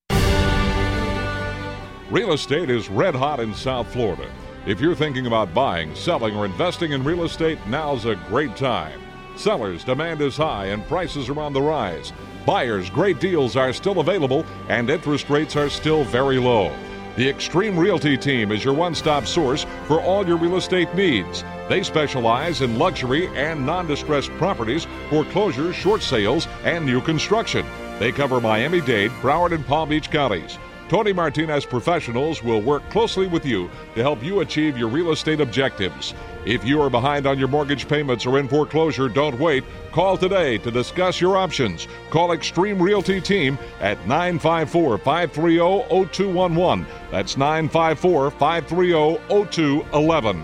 Speaker 2: Real estate is red hot in South Florida. If you're thinking about buying, selling, or investing in real estate, now's a great time. Sellers' demand is high and prices are on the rise. Buyers' great deals are still available and interest rates are still very low. The Extreme Realty team is your one-stop source for all your real estate needs. They specialize in luxury and non-distressed properties, foreclosures, short sales, and new construction. They cover Miami-Dade, Broward, and Palm Beach counties. Tony Martinez professionals will work closely with you to help you achieve your real estate objectives. If you are behind on your mortgage payments or in foreclosure, don't wait. Call today to discuss your options. Call Extreme Realty Team at nine five four, five three zero, zero two one one. That's nine five four, five three zero, zero two one one.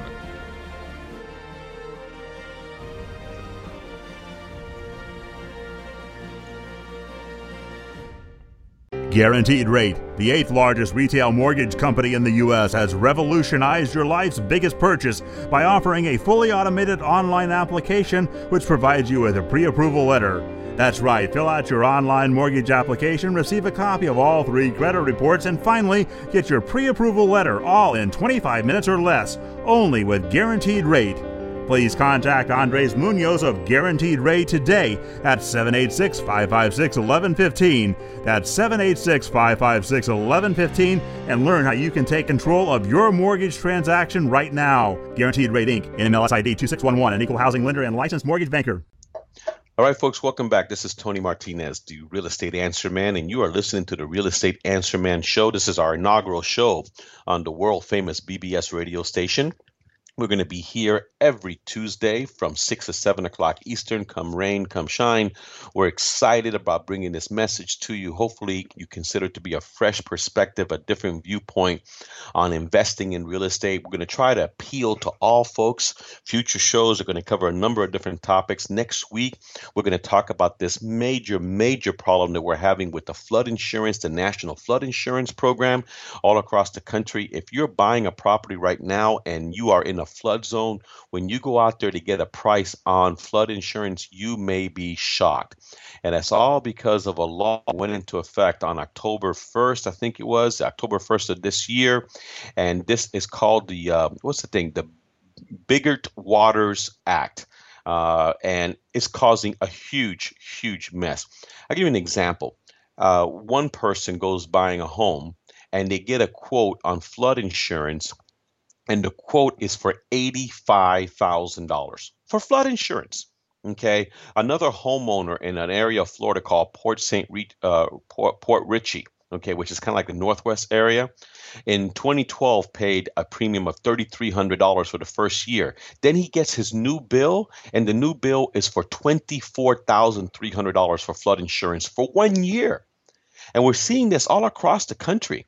Speaker 3: Guaranteed Rate, the eighth largest retail mortgage company in the U S, has revolutionized your life's biggest purchase by offering a fully automated online application which provides you with a pre-approval letter. That's right, fill out your online mortgage application, receive a copy of all three credit reports, and finally get your pre-approval letter all in twenty-five minutes or less, only with Guaranteed Rate. Please contact Andres Munoz of Guaranteed Rate today at seven eight six, five five six, one one one five. That's seven eight six, five five six, one one one five, and learn how you can take control of your mortgage transaction right now. Guaranteed Rate Incorporated, N M L S I D two six one one, an equal housing lender and licensed mortgage banker.
Speaker 1: All right, folks, welcome back. This is Tony Martinez, the Real Estate Answer Man, and you are listening to the Real Estate Answer Man Show. This is our inaugural show on the world-famous B B S radio station. We're going to be here every Tuesday from six to seven o'clock Eastern, come rain, come shine. We're excited about bringing this message to you. Hopefully, you consider it to be a fresh perspective, a different viewpoint on investing in real estate. We're going to try to appeal to all folks. Future shows are going to cover a number of different topics. Next week, we're going to talk about this major, major problem that we're having with the flood insurance, the National Flood Insurance Program all across the country. If you're buying a property right now and you are in a flood zone, when you go out there to get a price on flood insurance, you may be shocked. And that's all because of a law that went into effect on October first, I think it was, October first of this year. And this is called the, uh, what's the thing, the Biggert Waters Act. Uh, and it's causing a huge, huge mess. I'll give you an example. Uh, one person goes buying a home and they get a quote on flood insurance, and the quote is for eighty-five thousand dollars for flood insurance. Okay. Another homeowner in an area of Florida called Port Saint uh, Port, Port Richey, okay, which is kind of like the Northwest area, in twenty twelve paid a premium of three thousand three hundred dollars for the first year. Then he gets his new bill, and the new bill is for twenty-four thousand three hundred dollars for flood insurance for one year. And we're seeing this all across the country.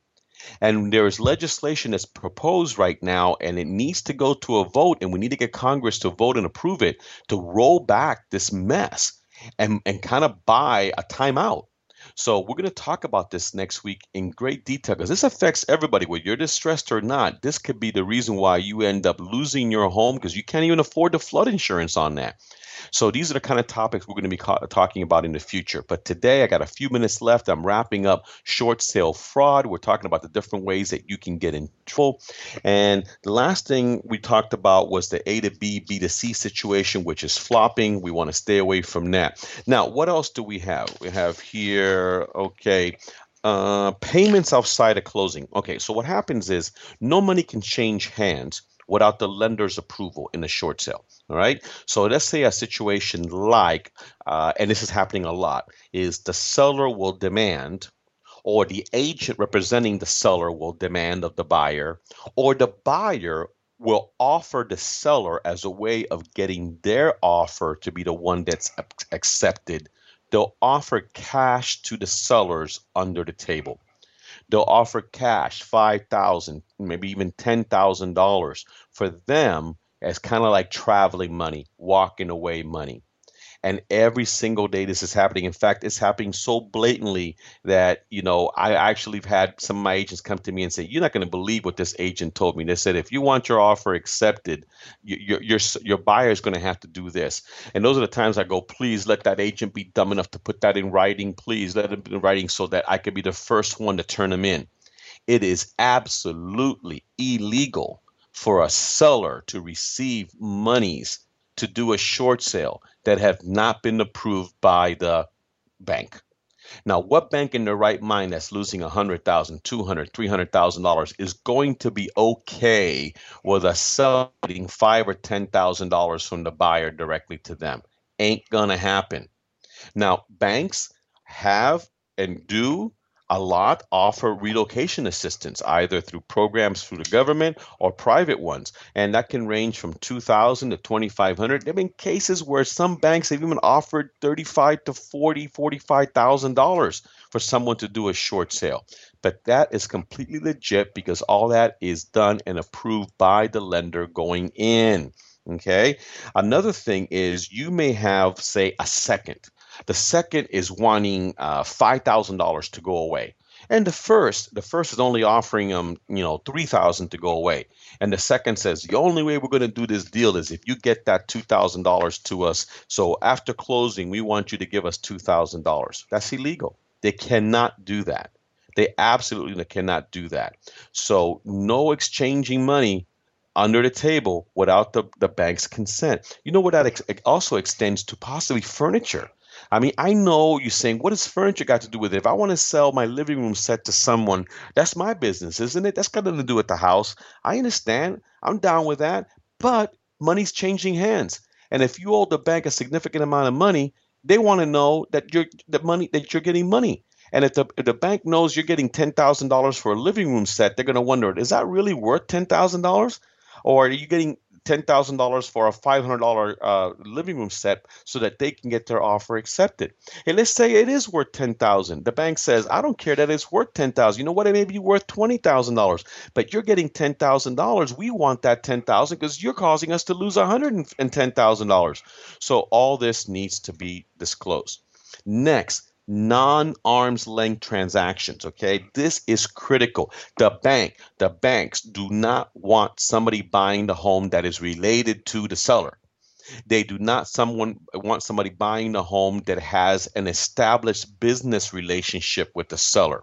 Speaker 1: And there is legislation that's proposed right now, and it needs to go to a vote, and we need to get Congress to vote and approve it to roll back this mess and, and kind of buy a timeout. So we're going to talk about this next week in great detail because this affects everybody, whether you're distressed or not. This could be the reason why you end up losing your home because you can't even afford the flood insurance on that. So these are the kind of topics we're going to be ca- talking about in the future. But today I got a few minutes left. I'm wrapping up short sale fraud. We're talking about the different ways that you can get in trouble. And the last thing we talked about was the A to B, B to C situation, which is flopping. We want to stay away from that. Now, what else do we have? We have here, okay, uh, payments outside of closing. Okay, so what happens is no money can change hands without the lender's approval in a short sale. All right. So let's say a situation like, uh, and this is happening a lot, is the seller will demand, or the agent representing the seller will demand of the buyer, or the buyer will offer the seller as a way of getting their offer to be the one that's accepted. They'll offer cash to the sellers under the table. They'll offer cash, five thousand dollars, maybe even ten thousand dollars for them as kind of like traveling money, walking away money. And every single day this is happening. In fact, it's happening so blatantly that, you know, I actually have had some of my agents come to me and say, you're not going to believe what this agent told me. They said, if you want your offer accepted, your your your buyer is going to have to do this. And those are the times I go, please let that agent be dumb enough to put that in writing. Please let it be in writing so that I could be the first one to turn them in. It is absolutely illegal for a seller to receive monies to do a short sale that have not been approved by the bank. Now, what bank in their right mind that's losing one hundred thousand dollars, two hundred thousand dollars, three hundred thousand dollars is going to be okay with a seller getting five thousand dollars or ten thousand dollars from the buyer directly to them? Ain't gonna happen. Now, banks have and do a lot offer relocation assistance, either through programs through the government or private ones. And that can range from two thousand dollars to twenty-five hundred dollars. There have been cases where some banks have even offered thirty-five thousand to forty thousand dollars, forty-five thousand dollars for someone to do a short sale. But that is completely legit because all that is done and approved by the lender going in. Okay. Another thing is you may have, say, a second. The second is wanting uh, five thousand dollars to go away. And the first, the first is only offering them, you know, three thousand dollars to go away. And the second says, the only way we're going to do this deal is if you get that two thousand dollars to us. So after closing, we want you to give us two thousand dollars. That's illegal. They cannot do that. They absolutely cannot do that. So no exchanging money under the table without the, the bank's consent. You know what that ex- also extends to possibly furniture. I mean, I know you're saying, what does furniture got to do with it? If I want to sell my living room set to someone, that's my business, isn't it? That's got nothing to do with the house. I understand. I'm down with that. But money's changing hands. And if you owe the bank a significant amount of money, they want to know that you're the money that you're getting money. And if the, if the bank knows you're getting ten thousand dollars for a living room set, they're going to wonder, is that really worth ten thousand dollars? Or are you getting ten thousand dollars for a five hundred dollars uh, living room set so that they can get their offer accepted? And let's say it is worth ten thousand dollars. The bank says, I don't care that it's worth ten thousand dollars. You know what? It may be worth twenty thousand dollars, but you're getting ten thousand dollars. We want that ten thousand dollars because you're causing us to lose one hundred ten thousand dollars. So all this needs to be disclosed. Next, non-arm's length transactions. Okay, this is critical. The bank, the banks do not want somebody buying the home that is related to the seller. They do not someone want somebody buying the home that has an established business relationship with the seller,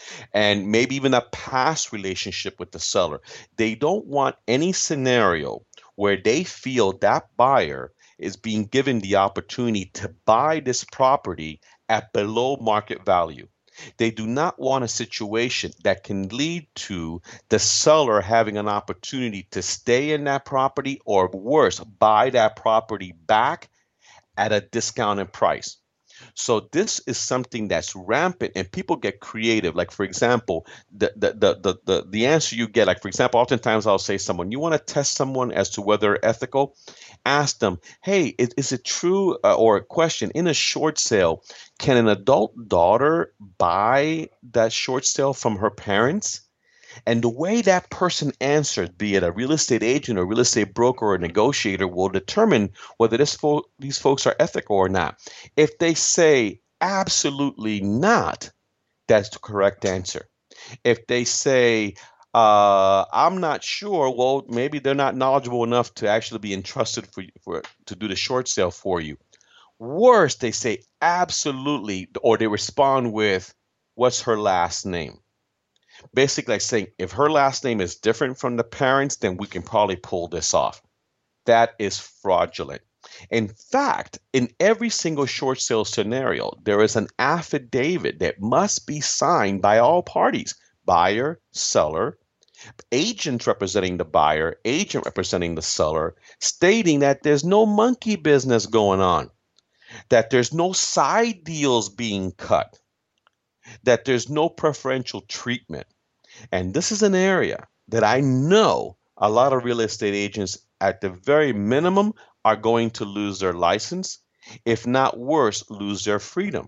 Speaker 1: and maybe even a past relationship with the seller. They don't want any scenario where they feel that buyer is being given the opportunity to buy this property at below market value. They do not want a situation that can lead to the seller having an opportunity to stay in that property or worse, buy that property back at a discounted price. So this is something that's rampant and people get creative. Like, for example, the the the the the, the answer you get, like, for example, oftentimes I'll say someone, you want to test someone as to whether they're ethical? Ask them, hey, is, is it true, uh, or a question, in a short sale, can an adult daughter buy that short sale from her parents? And the way that person answers, be it a real estate agent or real estate broker or negotiator, will determine whether this fo- these folks are ethical or not. If they say absolutely not, that's the correct answer. If they say, uh, I'm not sure, well, maybe they're not knowledgeable enough to actually be entrusted for, for to do the short sale for you. Worse, they say absolutely, or they respond with, what's her last name? Basically like saying, if her last name is different from the parents, then we can probably pull this off. That is fraudulent. In fact, in every single short sale scenario, there is an affidavit that must be signed by all parties, buyer, seller, agent representing the buyer, agent representing the seller, stating that there's no monkey business going on, that there's no side deals being cut, that there's no preferential treatment. And this is an area that I know a lot of real estate agents, at the very minimum, are going to lose their license, if not worse, lose their freedom.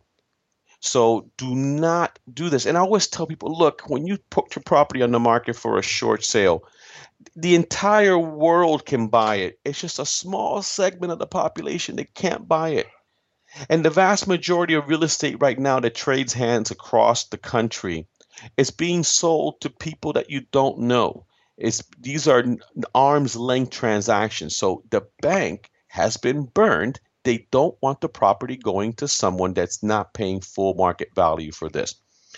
Speaker 1: So do not do this. And I always tell people, look, when you put your property on the market for a short sale, the entire world can buy it. It's just a small segment of the population that can't buy it. And the vast majority of real estate right now that trades hands across the country is being sold to people that you don't know. It's, these are arm's length transactions. So the bank has been burned. They don't want the property going to someone that's not paying full market value for this.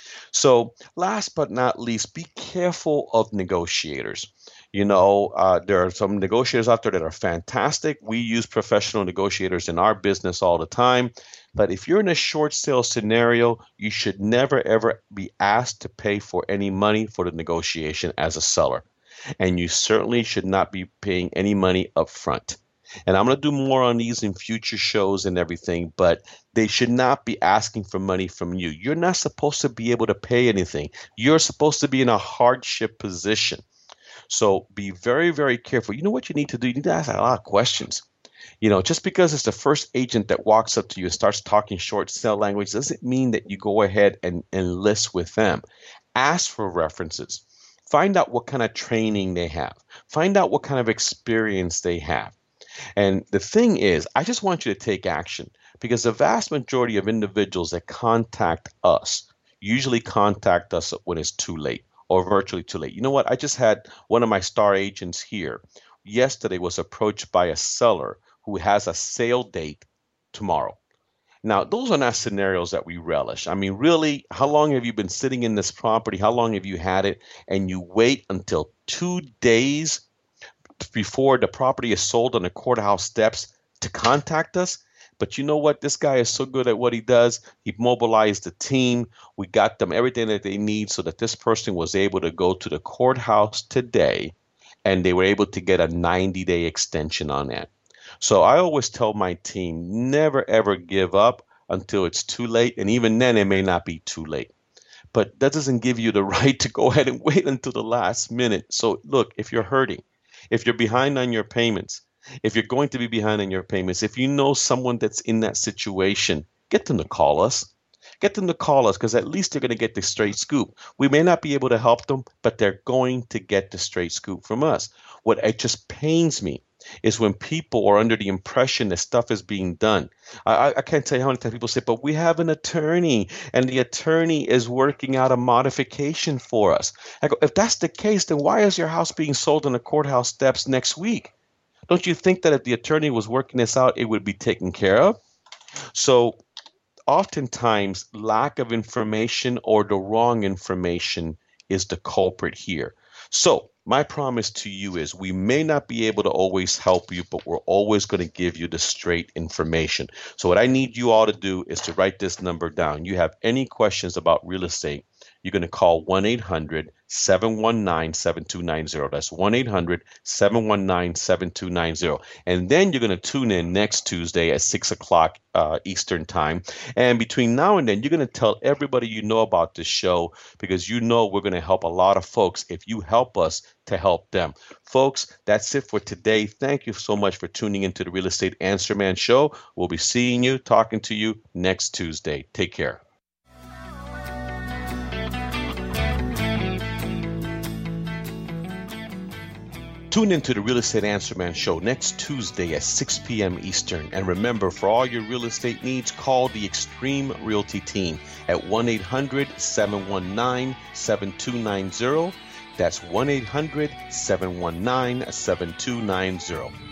Speaker 1: So last but not least, be careful of negotiators. You know, uh, there are some negotiators out there that are fantastic. We use professional negotiators in our business all the time. But if you're in a short sale scenario, you should never, ever be asked to pay for any money for the negotiation as a seller. And you certainly should not be paying any money up front. And I'm going to do more on these in future shows and everything, but they should not be asking for money from you. You're not supposed to be able to pay anything. You're supposed to be in a hardship position. So be very, very careful. You know what you need to do? You need to ask a lot of questions. You know, just because it's the first agent that walks up to you and starts talking short sale language doesn't mean that you go ahead and enlist with them. Ask for references. Find out what kind of training they have. Find out what kind of experience they have. And the thing is, I just want you to take action, because the vast majority of individuals that contact us usually contact us when it's too late or virtually too late. You know what? I just had one of my star agents here yesterday was approached by a seller who has a sale date tomorrow. Now, those are not scenarios that we relish. I mean, really, how long have you been sitting in this property? How long have you had it? And you wait until two days before the property is sold on the courthouse steps to contact us? But you know what? This guy is so good at what he does. He mobilized the team. We got them everything that they need so that this person was able to go to the courthouse today, and they were able to get a ninety-day extension on that. So I always tell my team, never, ever give up until it's too late. And even then, it may not be too late. But that doesn't give you the right to go ahead and wait until the last minute. So look, if you're hurting, if you're behind on your payments, if you're going to be behind on your payments, if you know someone that's in that situation, get them to call us. Get them to call us, because at least they're going to get the straight scoop. We may not be able to help them, but they're going to get the straight scoop from us. What it just pains me is when people are under the impression that stuff is being done. I, I can't tell you how many times people say, but we have an attorney, and the attorney is working out a modification for us. I go, if that's the case, then why is your house being sold on the courthouse steps next week? Don't you think that if the attorney was working this out, it would be taken care of? So oftentimes, lack of information or the wrong information is the culprit here. So my promise to you is we may not be able to always help you, but we're always going to give you the straight information. So what I need you all to do is to write this number down. You have any questions about real estate, you're going to call one eight hundred seven one nine seven two nine zero. That's one eight hundred seven one nine seven two nine zero. And then you're going to tune in next Tuesday at six o'clock uh, Eastern time. And between now and then, you're going to tell everybody you know about this show, because you know we're going to help a lot of folks if you help us to help them. Folks, that's it for today. Thank you so much for tuning into the Real Estate Answer Man Show. We'll be seeing you, talking to you next Tuesday. Take care. Tune into the Real Estate Answer Man show next Tuesday at six p.m. Eastern. And remember, for all your real estate needs, call the Extreme Realty team at one eight hundred, seven one nine, seven two nine zero. That's one eight hundred, seven one nine, seven two nine zero.